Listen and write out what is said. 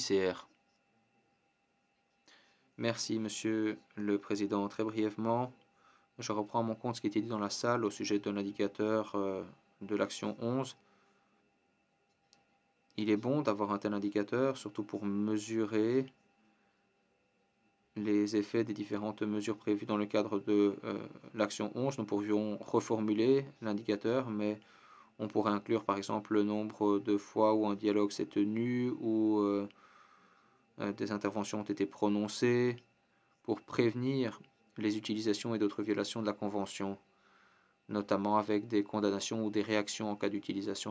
l'ICR. Merci, Monsieur le Président. Très brièvement, je reprends à mon compte ce qui était dit dans la salle au sujet de l'indicateur de l'action 11. Il est bon d'avoir un tel indicateur, surtout pour mesurer les effets des différentes mesures prévues dans le cadre de l'action 11. Nous pourrions reformuler l'indicateur, mais on pourrait inclure par exemple le nombre de fois où un dialogue s'est tenu, où des interventions ont été prononcées, pour prévenir les utilisations et d'autres violations de la Convention, notamment avec des condamnations ou des réactions en cas d'utilisation